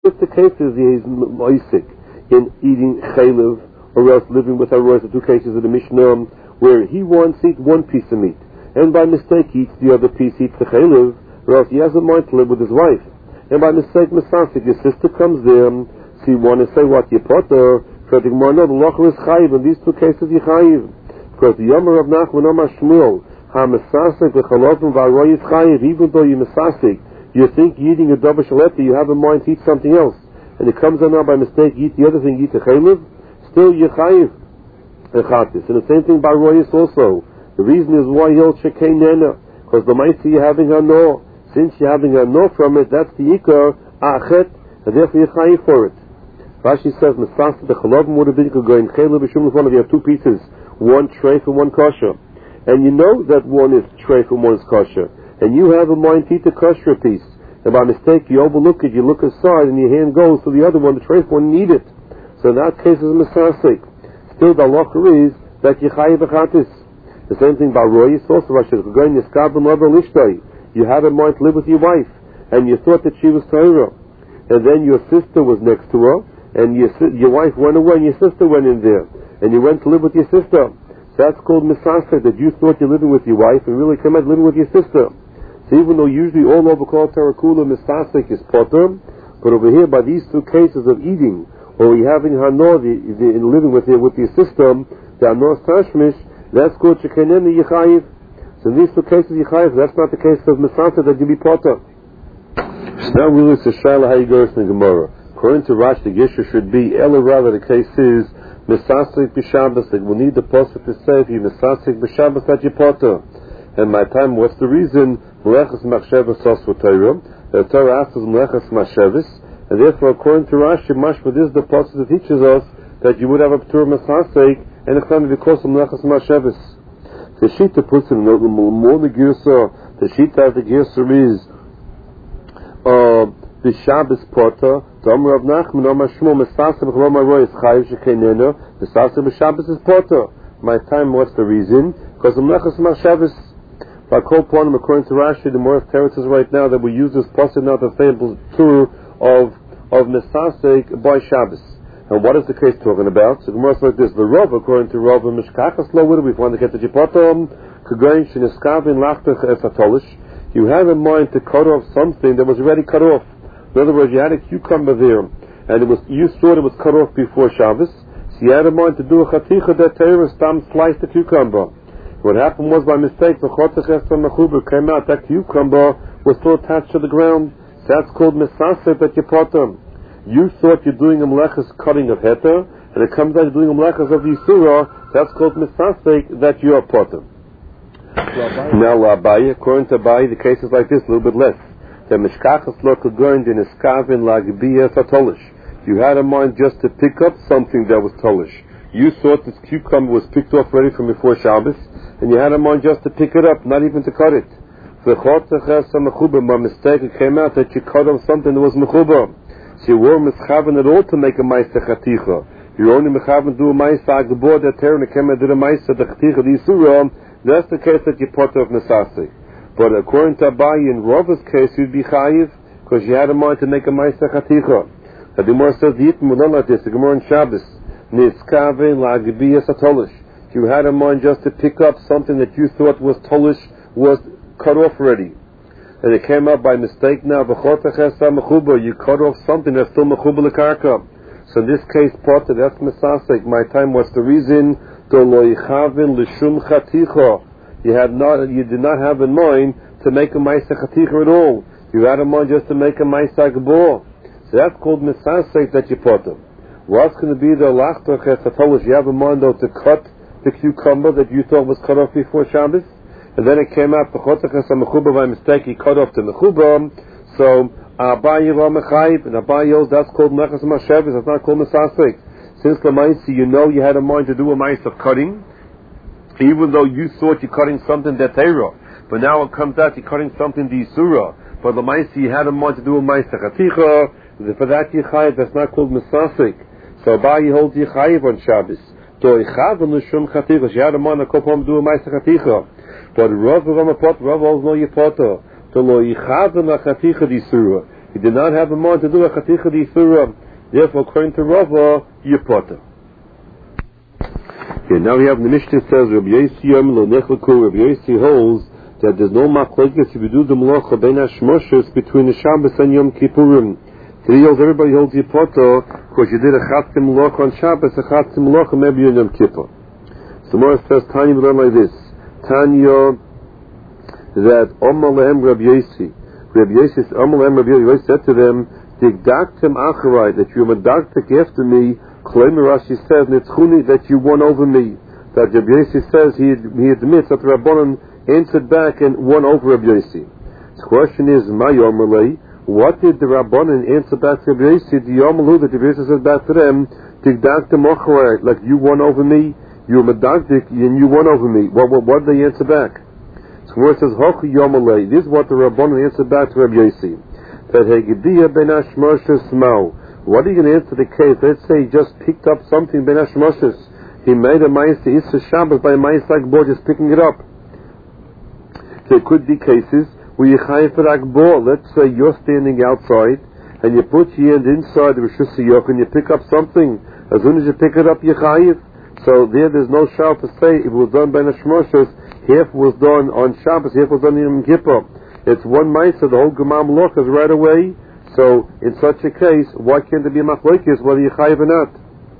If the case is he is moisik in eating chaylev or else living with Arois, the two cases of the Mishnah where he wants to eat one piece of meat and by mistake he eats the other piece, eats the chaylev, or else he has a mind to live with his wife. And by mistake, Masasik, your sister comes there, so you want to say what you put there, because the Gemara, no, the Locher is chayiv, in these two cases you chayiv. Because the Yomer of Nachman Omar Shmuel, ha-Masasik, v'chalovim v'aroy is chayiv, even though you're Masasik, you think you're eating a double shaleta, you have in mind to eat something else. And it comes out now by mistake, you eat the other thing, you eat the chaylev, still you chayiv. And the same thing by Royis also. The reason is why he'll shekei nena, because the mitzvah you're having a no. Since you're having a no from it, that's the ikar, achet, and therefore you're chayiv for it. Rashi says, Mesasa, the chalavim would have been going chaylev b'shum l'fon, if you have two pieces, one treif and one kosher. And you know that one is treif and one is kosher. And you have in mind to eat the kosher piece. And by mistake, you overlook it, you look aside, and your hand goes to the other one, the treif one, you need it. So in that case, it's Mesasik. Still, the halacha is that you chayiv b'chatis. The same thing by Royis also, Rashi, going niskav b'mother lishtay. You had in mind to live with your wife, and you thought that she was Torah, and then your sister was next to her, and your wife went away, and your sister went in there, and you went to live with your sister. So that's called misaseh, that you thought you're living with your wife, and really came out living with your sister. So even though usually all over Kol Tarakula misaseh is potter, but over here by these two cases of eating, or you having hanor, in living with your sister, the hanor tashmish, that's called shekenem yichayiv. So in these two cases, Yechayev, that's not the case of Mesasa that you be potter. Now really it's a shaila how you go in the Gemara. According to Rashi, the Gisha should be, Ela rather the case is, Mesasik b'Shabbos, that we'll need the pasuk to say, if you Mesasik b'Shabbos, that you potter. And my time, what's the reason? Melechas machshavas osva Torah. The Torah asks us Melechas machshavas, and therefore according to Rashi, Mashma, this is the pasuk that teaches us that you would have a P'tur Mesasik, and it's time because of Melechas machshavas. The Shita puts in more the Girsa. The Shita of the Girsa is the Shabbos Porta. The Omer of Nachman, Omer Shmuel, Mesasa b'Chalom Aroy is Chayiv Shekeinena. Mesasa b'Shabbos is Porta. My time, what's the reason? Because the Melechas Machshavos. By Kol Ponim, according to Rashi, the more territories right now that we use this pasuk now to say tour of Mesasek by Shabbos. And what is the case talking about? So the Gemara says like this: the Rav, according to Rav, Mishkachas lo would we find to get the Jipotom, Kagain Shiniskavin Lachtach Esatolish. You have in mind to cut off something that was already cut off. In other words, you had a cucumber there, and you thought it was cut off before Shabbos, so you had in mind to do a chaticha that Torah stam sliced the cucumber. What happened was by mistake, the chotach esam mechuber came out, that cucumber was still attached to the ground. So that's called Mesaseh that Jipotom. You thought you're doing a melechas cutting of heter, and it comes out you're doing a melechas of yisura. That's called misasek that you are potter. Now Abaye, according to Abaye, the case is like this, a little bit less. The mishkachas lo kagurn din iskavin lagbiya fatolish. You had in mind just to pick up something that was tolish. You thought this cucumber was picked off ready from before Shabbos, and you had in mind just to pick it up, not even to cut it. The chotach esam mechuber, by mistake it came out that you cut off something that was mechuber. So you weren't mischaven at all to make a ma'aseh chaticha. You're only mischaven to do a ma'aseh agbor that Terah Nekema did a ma'aseh the chaticha the Yisura. That's the case that you potter of Mesasek. But according to Abaye, in Rava's case, you'd be chayiv because you had in mind to make a ma'aseh chaticha. The Gemara says the Yitm will like this. The Gemara in Shabbos niskaven la'agbiya satolish. You had in mind just to pick up something that you thought was tolish, was cut off already. And it came out by mistake now, you cut off something that's still mechuba l'karka. So in this case, potter, that's mesasek. My time, what's the reason? You did not have in mind to make a ma'aseh chaticha at all. You had in mind just to make a ma'aseh gabor. So that's called mesasek that you potter. What's going to be the lachtach esatolish? You have in mind though to cut the cucumber that you thought was cut off before Shabbos? And then it came out the chotach esam mechuba by mistake. He cut off the mechuba. So Abaye ra mechayv, and Abaye yells that's called melechas machshavos. That's not called mesasek. Since l'maisi you know you had in mind to do a ma'aseh of cutting, even though you thought you're cutting something that Torah, but now it comes out you're cutting something the Yisura. But l'maisi you had in mind to do a ma'aseh chaticha. For that yichayev, that's not called mesasek. So Abaye holds yichayev on Shabbos. So ichav and l'shum chaticha. She had in mind to come home to do a ma'aseh chaticha. But Rav holds no yipoter. So lo yichav and l'chaticha d'Yisura. He did not have a mind to do a chaticha d'ifura. Therefore, according to Rava, you're potter. Okay, now we have the Mishnah says, Rabbi Yossi holds that there's no machlokes if you do the melacha ben hashmoshes between the Shabbos and Yom Kippurim. Today everybody holds your potter because you did a chatzim melacha on Shabbos, a chatzim melacha maybe on Yom Kippur. So Morris says, Tanya we learn like this. Tanya, that Omar lehem Rabbi Yossi. Rabbi Yossi said to them, Digdaktem acharai, that you are medaktek after me. Kloimer Rashi says, Nitzchuni, that you won over me. That Rabbi Yossi says he admits that the Rabbanan answered back and won over Rabbi Yossi. The question is, what did the Rabbanan answer back to Rabbi Yossi? The Yomalu that Rabbi Yossi said back to them, Digdaktem acharai, like you won over me, you were medaktek and you won over me. What did they answer back? Where it says, Hochi Yomalei, this is what the Rabbanan answered back to Rabbi Yossi. That Hegediyah ben Hashmoshes Mao. What are you going to answer the case? Let's say he just picked up something ben Hashmoshes. He made a Ma'aseh Issa Shabbos by a Ma'aseh Akbor, just picking it up. There could be cases where you chayiv for Akbor. Let's say you're standing outside and you put your hand inside the Rosh Hashanah and you pick up something. As soon as you pick it up, you chayiv. So there's no shal to say if it was done by Hashmoshes. Half was done on Shabbos, half was done in Yom Kippur. It's one ma'aseh, the whole Gemar Malach is right away. So, in such a case, why can't there be a machlokes whether you chayiv or not?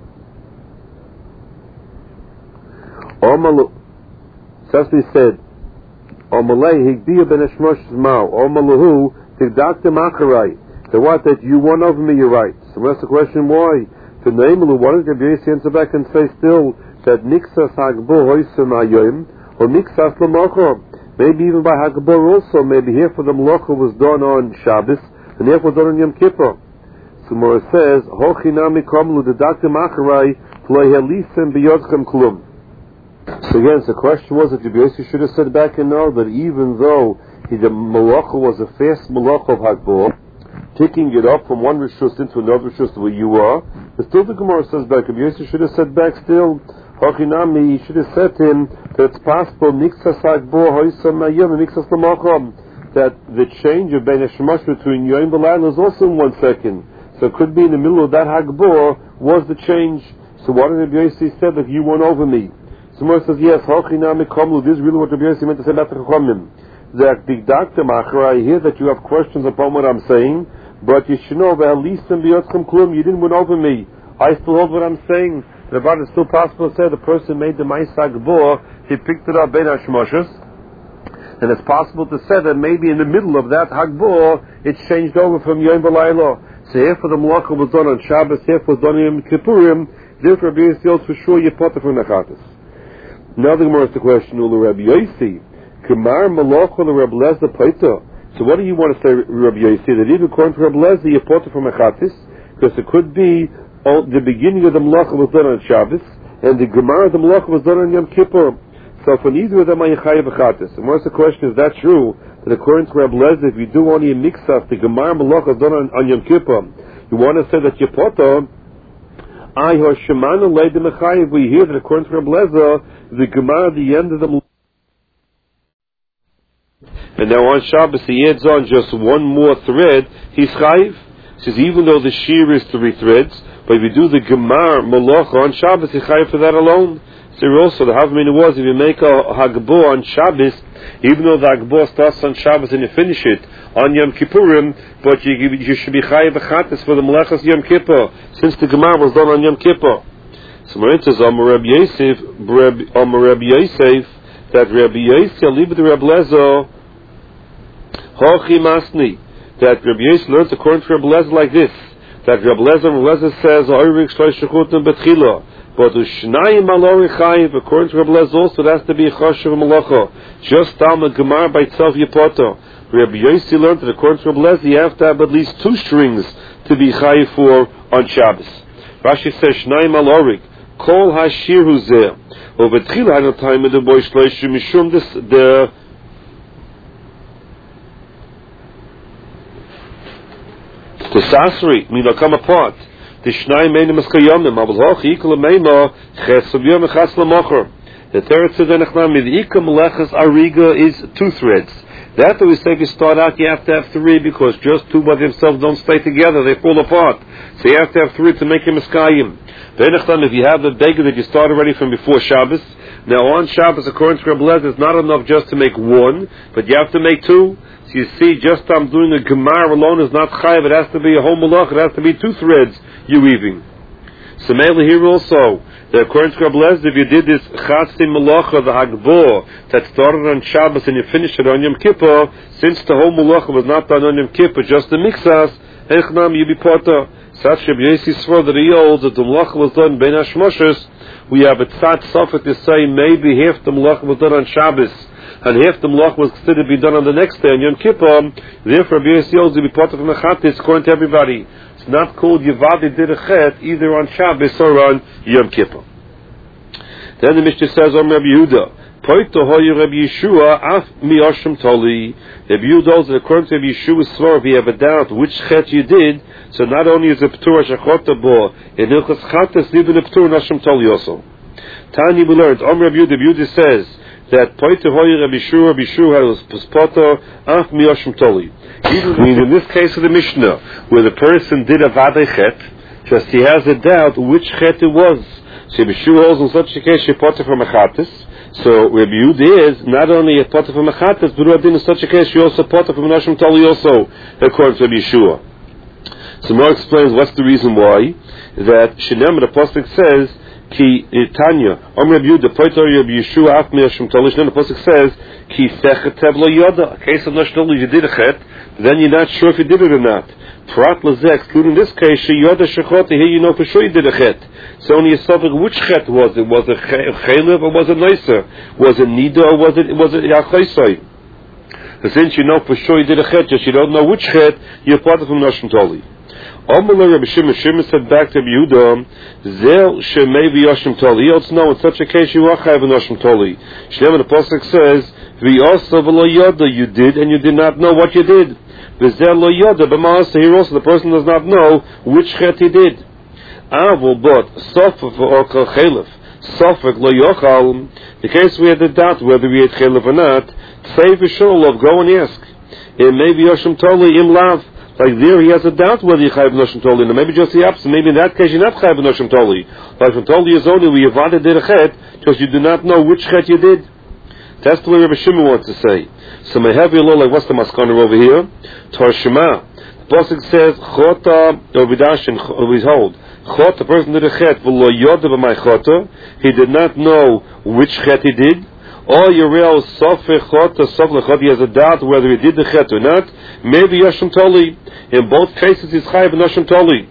Sesame said, Omalei higdiya ben hashmosh mao, Omalahu tigdaktem acharai. The what that you won over me, you're right. So that's the question, why? To Neimalu, why don't Rabbi Yossi answer back and say still that Nixas Hagbo Hoysem Ayoim, or Nixas L'Mocha. Maybe even by Hagabor also, maybe here for the Melacha was done on Shabbos, and here was done on Yom Kippur. So Mora says, Hochinami Kamlu Dedaktim Acharai Plei Helisem B'Yodchem Klum. So again, the question was that Rabbi Yossi should have said back and know that even though the Melacha was a fast Melacha of Hagbor, taking it up from one Rishus into another Rishus where you are, but still the Gemara says back, Rabbi Yossi should have said back still, Hochinami, he should have said to him that it's possible Nixas Hagbor Hoysam Ayom and Nixas L'Macham, that the change of Ben Hashemash between Yom B'Layla is also in 1 second. So it could be in the middle of that Hagbor was the change. So what did Rabbi Yossi say that you won over me? Someone says, yes, Hochinami Kamlu, this is really what Rabbi Yossi meant to say about the Chachamim. That the doctor I hear that you have questions upon what I'm saying, but you should know that at least in B'Yotchem Klum, you didn't win over me. I still hold what I'm saying. The Rabban is still possible to say the person made the Ma'aseh Hagbor, he picked it up Ben Hashmoshes, and it's possible to say that maybe in the middle of that Hagbor, it changed over from Yom B'Layla. So half of the Melacha was done on Shabbos, half was done in Yom Kippurim, therefore Rabbi Yossi for sure you potter from Nechatis. Now the Gemara has the question, Ulu Rabbi Yossi, Kamar Melacha the Rabbi Lezer Paita. So what do you want to say, Rabbi Yossi, that even according to Rabbi Lezer, you potter from Nechatis? Because it could be the beginning of the Melacha was done on Shabbos, and the Gemara of the Melacha was done on Yom Kippur. So for neither of them are Yechayev Achatis. And what's the question, is that true? That according to Rabbi Lezer, if you do only a mix-up, the Gemara Melacha is done on Yom Kippur, you want to say that you potter, I hear Shemana Leidim Yechayev, we hear that according to Rabbi Lezer, the Gemara at the end of the Melacha, and now on Shabbos he adds on just one more thread, he's Chayev. He says even though the shear is 3 threads, but if you do the Gemar Melacha on Shabbos, you chayav for that alone. So also the Havmin was if you make a Hagbor on Shabbos, even though the Hagbor starts on Shabbos and you finish it on Yom Kippurim, but you should be chayav achatis for the Melechas Yom Kippur, since the Gemar was done on Yom Kippur. So Marit says, Amar Rabbi Yosef, that Rabbi Yosef, leave with the Rabbi Lezer, Hochi Masni, that Rabbi Yosef learns according to Rabbi Lezer like this, that Rabbi Lezer says, Oirik Shlosh Shechutim Betchila, but Ushnayim Alori Chayiv, according to Rabbi Lezer also, it has to be a Choshev Malacha, just Talmud Gemar by itself Yepoto. Rabbi Yosef learned that according to Rabbi Lezer, you have to have at least 2 strings to be Chayiv for on Shabbos. Rashi says, Shnayim Alorik, Kol HaShir Huzeh, or Betchila had no time in the boy Shlosh Mishum, the Sasri, mean they'll come apart. The Shnai Meinim Eskayomim, Abelhoch, Ikul Meima, Chesub Yom Echas Lamocher. The Teretz of the Nechnami, the Ikam Melechas Ariga is 2 threads. That we say if you start out, you have to have 3 because just 2 by themselves don't stay together; they fall apart. So you have to have 3 to make a miskayim. If you have the beggar that you start already from before Shabbos, now on Shabbos, according to Rabbi Lezer, it's not enough just to make 1, but you have to make 2. So you see, just I'm doing a gemar alone is not chayiv. It has to be a whole malach. It has to be 2 threads you weaving. So mainly here also, that according to Rabbi Lezer, if you did this chatzim malacha, the hagbor, that started on Shabbos and you finished it on Yom Kippur, since the whole malacha was not done on Yom Kippur, just the mixas, echnam you be potter. Such Rabbi Yossi swore that he holds that the malacha was done bein hashmoshes. We have a tzad sofet to say maybe half the malacha was done on Shabbos and half the malacha was considered to be done on the next day on Yom Kippur. Therefore, Rabbi Yossi holds to be potter from the chatzis according to everybody. It's not called Yevadi did a chet either on Shabbos or on Yom Kippur. Then the Mishnah says on Rabbi Yehuda, Poito hoye Rabbi Yeshua af mi Oshim Toli. Rabbi Yehuda holds that according to Rabbi Yeshua's svara, if you have a doubt which chet you did, so not only is it P'tur Shachota Bo, in Hilchas Chatas, even a P'tur Oshim Toli also. Tani we learned, Rabbi Yehuda says that Poito hoye Rabbi Yeshua was Potter af mi Oshim Toli. Meaning in this case of the Mishnah, where the person did a Vadei Chet, just he has a doubt which Chet it was. So Rabbi Yeshua holds in such a case, she potter from a Chatas. So Rabbi Yehuda is not only a potter from a Chatas, but in such a case, she also potter from an Oshim Toli also, according to Rabbi Yeshua. So Mar explains what's the reason why, that Shinem, the Pasuk says, Ki Tanya, Rabbi Yehuda, poiter Rabbi Yeshua af mi Oshim Toli. Shinem, the Pasuk says, Ki Sechetev lo yoda. A case of Nashim, you did a Chet, then you're not sure if you did it or not. Prat lazeh, excluding this case, she yoda shechot, here you know for sure you did a chet. So only a suffix, which chet was it? Was it chaylev or was it nicer? Was it nida or was it yachaysai? So since you know for sure you did a chet, just you don't know which chet, you're part of Nashim Toli. Amalei Rabbi Shimon said back to Yehuda, Zel shemei v'yoshim Toli. He also know in such a case you are chayav Nashim Toli. Shneim the Pasuk says, v'yosav v'lo yoda, you did and you did not know what you did. V'zel lo yoda, but here also the person does not know which chet he did. Avol but sofek or chelef, sofek lo yochal. The case we had the doubt whether we ate chelef or not. Say for sure, love, go and ask. It may be Yoshim Toli im lav. Like there, he has a doubt whether you chayav Noshim Toli. Or maybe just the opposite. Maybe in that case you're not chayav Noshim Toli. Like from Toli is only we Yevada did a chet, because you do not know which chet you did. That's the way Rabbi Shimon wants to say. So may have you like what's the maskana over here? Tor Shema. The pasuk says chota or b'dashin we hold chota. The person did a chet v'lo yoda b'may chota. He did not know which chet he did. Or Yerel Sofech Chota Sofech Chota, he has a doubt whether he did the chet or not. Maybe Yoshim Toli. In both cases, he's chayav Yoshim Toli.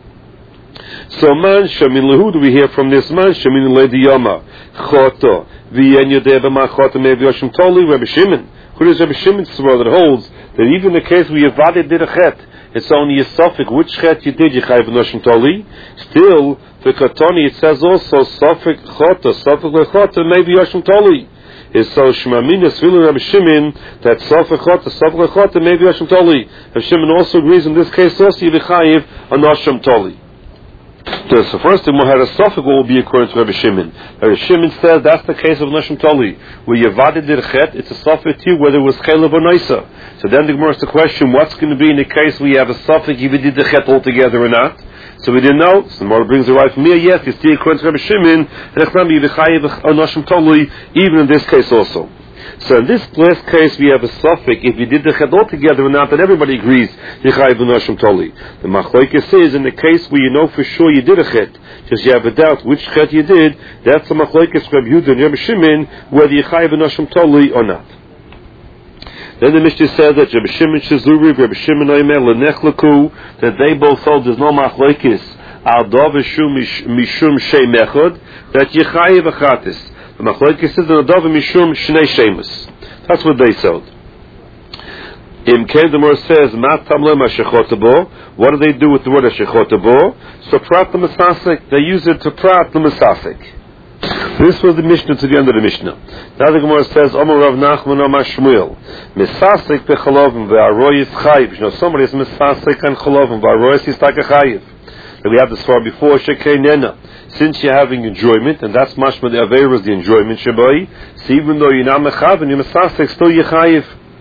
So man shamin lehu, we hear from this man shamin le'diyama Chota v'yen yodeh b'ma Chota maybe Yoshim Toli. Rabbi Shimon, who is Rabbi Shimon's svara that holds that even in the case where Yevadeh did a chet, it's only a Sofech which chet you did, you chayav Yoshim Toli. Still, for Katoni it says also Sofech Chota Sofech Chota maybe Yoshim Toli. Is so Shemaminas Vilu Rabbi Shimon that Sofech Chota maybe Yoshim Toli. Rabbi Shimon also agrees in this case also Yivichayiv on Yoshim Toli. So first thing we had a Sofech will be according to Rabbi Shimon. Rabbi Shimon says that's the case of Yoshim Toli. Where Yevadeh did chet, it's a Sofech too whether it was Chelev or Naisa. So then the Gemara asks the question, what's going to be in the case where you have a Sofech if you did the chet altogether or not? So we didn't know. So the Gemara brings the right from here. Yes, you see according to Rabbi Shimon, even in this case also. So in this last case, we have a suffix. If you did the chet altogether or not, then everybody agrees Yechayiv Noshim Toli. The Machlokes says in the case where you know for sure you did a chet, just you have a doubt which chet you did, that's the Machlokes Rabbi Yehuda and Rabbi Shimon whether Yechayiv Noshim Toli or not. Then the Mishnah says that Rabbi Shimon Shazuri, Rabbi Shimon Omer Lenechlaku, that they both hold there's no machlokes al doveshum mishum shei mechod, that Yechayiv achatis. The machlokes is that dov mishum shnei shemus. That's what they sold. Im Ken the Gemara says matam lema shechotabo. What do they do with the word shechotabo? So prat l'masasik. They use it to prat l'masasik. This was the Mishnah to the end of the Mishnah. Now the Gemara says, Omer Rav Nachman Omer Shmuel, Misasik bechalovim ve'aroyis chayiv. You know, somebody is misasik and chalovim ve'aroyis is like a chayiv. And we have this far before, Shekei Nena. Since you're having enjoyment, and that's mashma the Aveira is the enjoyment, Shabai, so even though you're not mechav and you're misasik, still you're chayiv.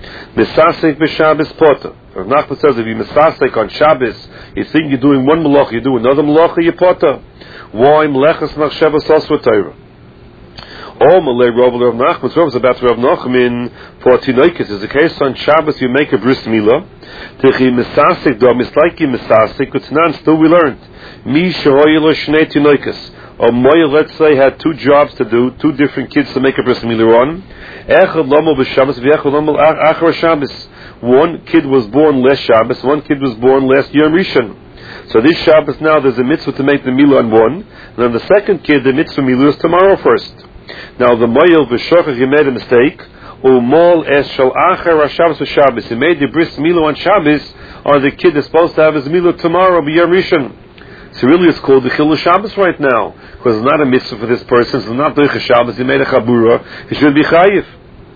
Misasek b'Shabbos potter. Rav Nachman says if you misasek on Shabbos, you think you're doing one malacha, you do another malacha, you potter. Why melechas machshevas osva Torah? All Malay Rav Nachman's Rav is about Rav Nachman for Tinoikis. Is the case on Shabbos you make a bris milah. Techi misasek do mislaiki misasek. Kutzanan still we learned. Mi shehoyelo shnei Tinoikis. Or Moya, let's say, had two jobs to do, two different kids to make a bris milah on. Echad lomo b'Shabbos v'echad lomo achar Shabbos. One kid was born last Shabbos, one kid was born last Yom Rishon. So this Shabbos now there's a mitzvah to make the milah on one, and then the second kid the mitzvah milah is tomorrow first. Now the Moyel v'Shofach he made a mistake. Umol es shal achar Shabbos v'Shabbos. He made the bris milah on Shabbos on the kid that's supposed to have his milah tomorrow b'Yom Rishon. So really it's called the Chilul Shabbos right now, because it's not a mitzvah for this person, it's not doich Shabbos, he made a chabura, he should be chayiv.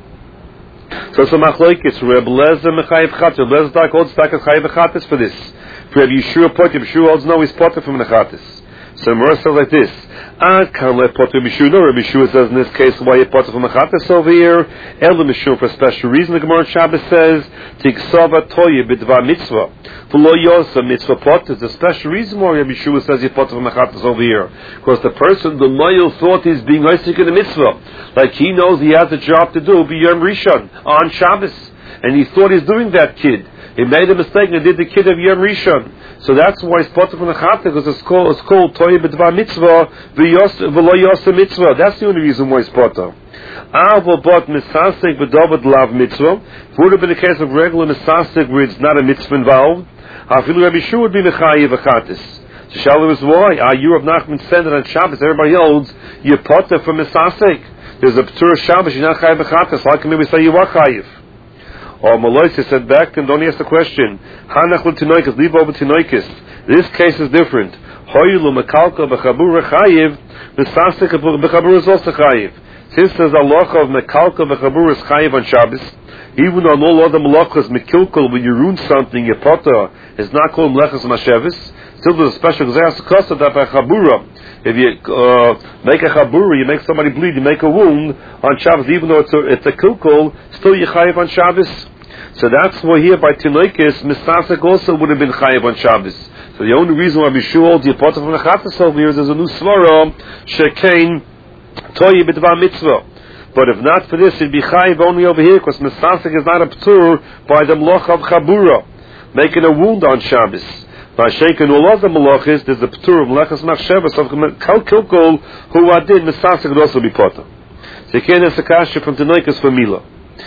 So it's a machlokes, Reb Lezer mechayiv chatas, Reb Lezer Dak holds Dak chayiv chatas for this. For Reb Yeshua potter, Yeshua holds no, he's potter from the chatas. So Mora says like this, can't let potter Yeshua, no, Reb Yeshua says in this case, why you potter from the chatas over here? El Yeshua for a special reason, the Gemara Shabbos says, Tiksava toye b'dvar mitzvah. V'lo yosa mitzvah potter. There's a special reason why Reb Yeshua says you potter from the chatas over here. Because the person, the loyal thought he's being oisik in the mitzvah. Like he knows he has a job to do, b'yom Rishon, on Shabbos. And he thought he's doing that kid. He made a mistake and did the kid of Yom Rishon. So that's why it's potter from the chatas, because it's called toye b'dvar mitzvah, v'lo yosa mitzvah. That's the only reason why it's potter. But misasek b'dovad lav mitzvah. If it would have been a case of regular misasek where it's not a mitzvah involved, Afilu Rabbi Yeshua would be mechayiv v'chatis. So Shalom is why? You Rav Nachman said that on Shabbos, everybody holds you potter for misasek. There's a p'tur of Shabbos, you're not chayiv v'chatis. How can we say you are chayiv? Or Maloisa said back and don't ask the question. Hanach l'tinoikis, leave over tinoikis. This case is different. Hoylu mekalka b'chabura chayiv, misasek b'chabura is also chayiv. Since there's a halacha of mekalka b'chabura is chayiv on Shabbos, even on all other malachas, mekilkal, when you ruin something, your potter is not called melechas mashevis. Still, there's a special kosa that by chabura. If you make a chabura, you make somebody bleed, you make a wound on Shabbos, even though it's a kilkal, still you chayiv on Shabbos. So that's why here by Tinoikis, misasek also would have been chayiv on Shabbos. So the only reason why Bishul holds your potter from the chatas over here is there's a new svara shekain toyi b'dvar mitzvah. But if not for this, it'd be chayiv only over here, because misasek is not a p'tur by the malach of chabura, making a wound on Shabbos. By shaking all other malachis, there's a p'tur of melechas machshevas of kilkol who adin misasek would also be potter. So you can't ask a kasha from Tinoikis for milah.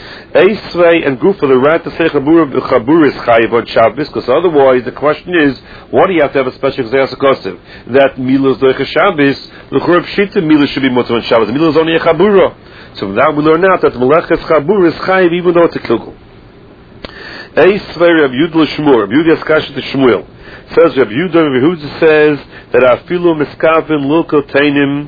Eisvei and group for the right to say chabur is chayiv on Shabbos, because otherwise the question is, why do you have to have a special kosev? That milah is doich Shabbos, the churub shita milah should be mutter on Shabbos. Milah is only a chabura. So from that we learn out that melechas chabur is chayiv even though it's a kilkul. Eisvei Reb Yehuda l'Shmuel, Reb Yehuda Askasha to Shmuel. Says Reb Yehuda says that afilu miskavin lilko tainim.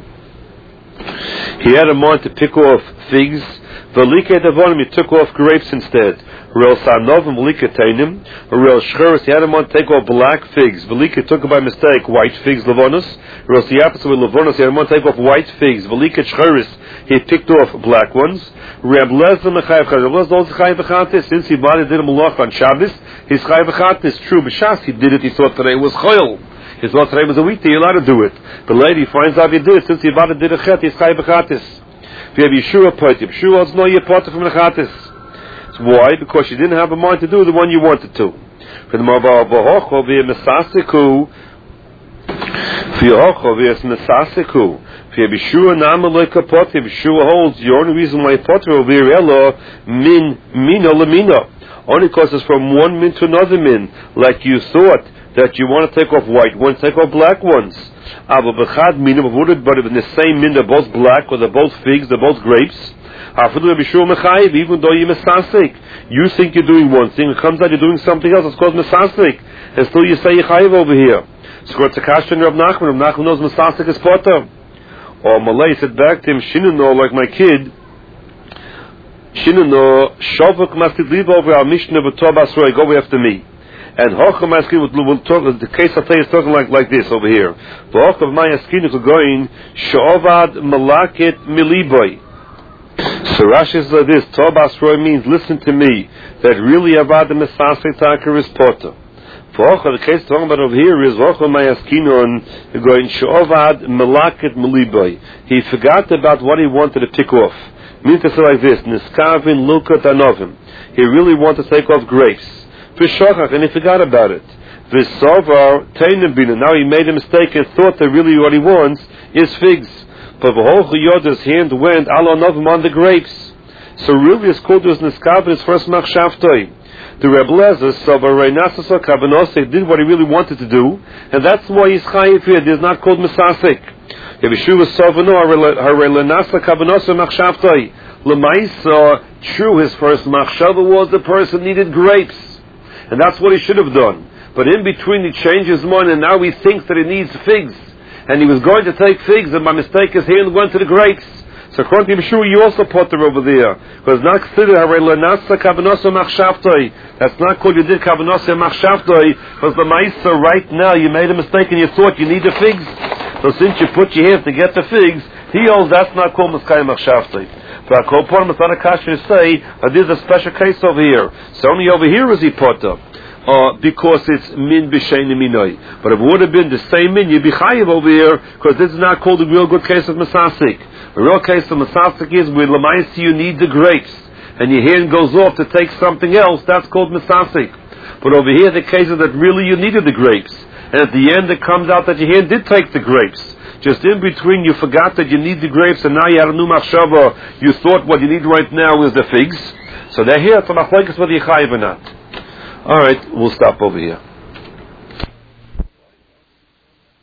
He had a mind to pick off figs. Velike devonim, he took off grapes instead. Rel sanovim velike tainim. Rel shcheres, he had a mind to take off black figs. Velike took by mistake white figs levonos. Rel siapis with levonos, he had a mind to take off white figs. Velike shcheres, he picked off black ones. Reb Lezer mechayiv chatas. Reb Lezer also chayiv v'chatas. Since he did a malach on Shabbos, he's chayiv v'chatas. True, b'shas he did it. He thought today was choil. He thought today was a weekday. You're allowed to do it. The lady finds out he did it. Since he did a chet, he's chayiv v'chatas. If you have Yeshua potter, Yeshua holds no potter from the chatas. So why? Because you didn't have a mind to do the one you wanted to. For the Mavahocho via Mesaseku, for Yohocho via Mesaseku, if you have Yeshua Namaleka potter, Yeshua holds the only reason why you potter over here, Elo, min, mina, lamina. Only because it's from one min to another min, like you thought that you want to take off white ones, take off black ones. But in the same min, they're both black, or they're both figs, they're both grapes. Even though you're mesasek, you think you're doing one thing, it comes out you're doing something else, it's called mesasek. And still you say you're chayiv over here. So it's a kasha in Rav Nachman. Rav Nachman knows mesasek is potter. Or Malay said back to him, Shinano, like my kid, Shinano, Shavak must leave over our Mishnah B'Tobas Roy, go after me. And Hocham Askin will talk. The case I tell you is talking like this over here. The Hocham my Askin is going Shovad Malaket Miliboy. So Rashi says like this, Tov Asroi means listen to me, that really Avad the Mesasek Taka is Potter. The case talking about over here is going Shovad Malaket Meliboy. He forgot about what he wanted to pick off. Means to say like this, Niskavin Lukat Anovim. He really wanted to take off grapes. V'shokach, and he forgot about it. V'sovar Teinabina. Now he made a mistake and thought that really what he wants is figs. But V'hoch his hand went Alo Anovim on the grapes. So really it's called as Niskavin his first Machshavtoi. The Rebbe Lezer did what he really wanted to do, and that's why he's chayiv here. It is not called Mesasek. True, his first machshava was the person needed grapes, and that's what he should have done. But in between he changed his mind, and now he thinks that he needs figs, and he was going to take figs, and by mistake his hand went to the grapes. So according to Yeshua, you also put them over there. Because not considered that's not called you did kavanasa machshavtoi, because the ma'isa right now you made a mistake and you thought you need the figs. So since you put your hand to get the figs, he holds that's not called maskay machshavtoi. But I call it's not a kasha to say there's a special case over here. So only over here is he put up. Because it's min b'sheini minoi. But if it would have been the same min, you'd be chayiv over here, because this is not called a real good case of Mesasek. A real case of Mesasek is where Lamaisi you need the grapes, and your hand goes off to take something else, that's called Mesasek. But over here the case is that really you needed the grapes, and at the end it comes out that your hand did take the grapes. Just in between you forgot that you need the grapes, and now you had a new machshava, you thought what you need right now is the figs. So they're here, it's a machlokes whether you're chayiv or not. Alright, we'll stop over here.